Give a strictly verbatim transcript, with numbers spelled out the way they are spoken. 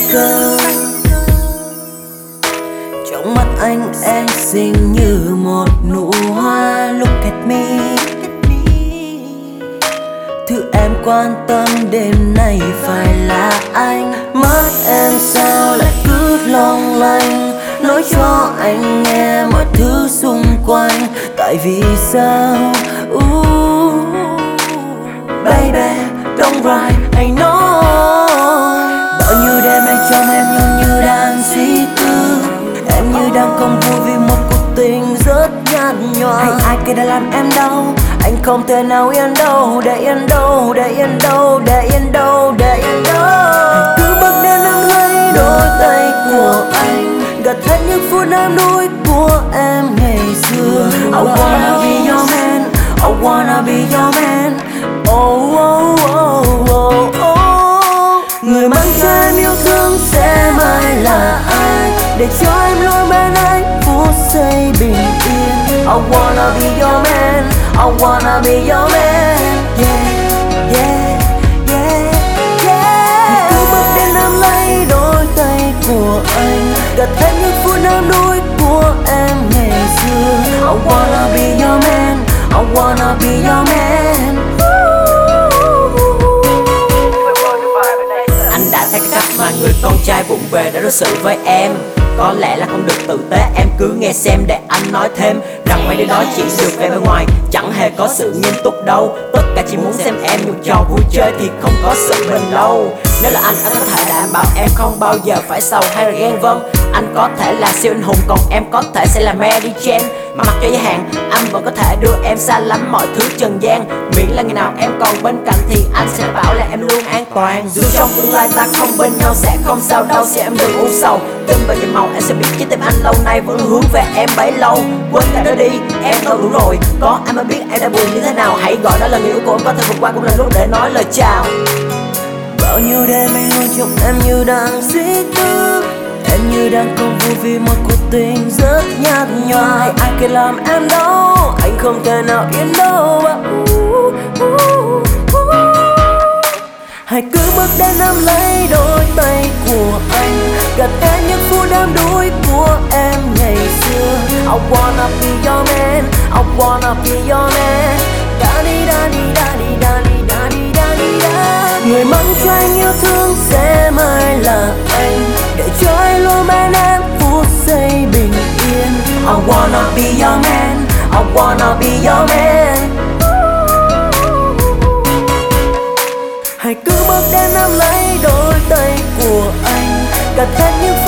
cơ. Trong mắt anh em xinh như một nụ hoa. Look at me, thứ em quan tâm đêm nay phải là anh. Mắt em sao lại cứ long lanh, nói cho anh nghe mọi thứ xung quanh. Tại vì sao uh, baby don't cry, anh nói. Bao nhiêu đêm anh trong em nhưng như đang suy tư. Em như đang không vui vì một cuộc tình rất nhạt nhòa. Hay ai kia đã làm em đau, anh không thể nào yên đâu. Để yên đâu, để yên đâu, để yên đâu, để yên đâu. Hãy cứ bước đến nắm lấy đôi tay của anh, gạt hết những phút em đuối của em ngày xưa. I wanna be your man, I wanna be your man. Oh, oh, oh, oh, oh. Người mang cho em yêu thương sẽ mãi là ai, để cho em luôn bên anh phút giây bình yên. I wanna be your man, I wanna be your man. Yeah, yeah, yeah, yeah. Cứ bước đến nắm lấy đôi tay của anh, gạt hết những phút năm đuối của em ngày xưa. I wanna be your man, I wanna be your man. Anh đã thấy cái cách mà người con trai vụng về đã đối xử với em. Có lẽ là không được tử tế, em cứ nghe xem để anh nói thêm rằng mấy đứa đó chỉ được vẻ bên ngoài, chẳng hề có sự nghiêm túc đâu. Tất cả chỉ muốn xem em dùng trò vui chơi thì không có sự bền lâu. Nếu là anh, anh có thể đảm bảo em không bao giờ phải sầu hay là ghen. Vâng, anh có thể là siêu anh hùng, còn em có thể sẽ là Mary Jane. Mà mặc cho giới hạn, anh vẫn có thể đưa em xa lắm mọi thứ trần gian. Miễn là ngày nào em còn bên cạnh thì anh sẽ bảo là em luôn an toàn. Dù trong tương lai ta không bên nhau sẽ không sao đâu, sẽ em đừng u sầu. Tin vào nhiệm màu em sẽ biết trái tim anh lâu nay vẫn hướng về em bấy lâu. Quên cả đó đi, em đâu đủ rồi. Có ai mới biết em đã buồn như thế nào. Hãy gọi đó là người yêu của em, có thể vượt qua cũng là lúc để nói lời chào. Bao nhiêu đêm anh luôn trong em như đang suy tư. Em như đang không vui vì một cuộc tình rất nhạt nhòa. Hay ai kia làm em đau, anh không thể nào yên đâu. uh, uh, uh. Hãy cứ bước đến nắm lấy đôi tay của anh, gạt hết những phút đắm đuối của em ngày xưa. I wanna be your man, I wanna be your man. Da đi da đi da đi da đi da đi da đi da. Người mang cho anh yêu thương sẽ mãi là anh, để cho anh luôn bên em phút giây bình yên. I wanna be your man, I wanna be your man. Hãy cứ bước đến nắm lấy đôi tay của anh, gạt hết những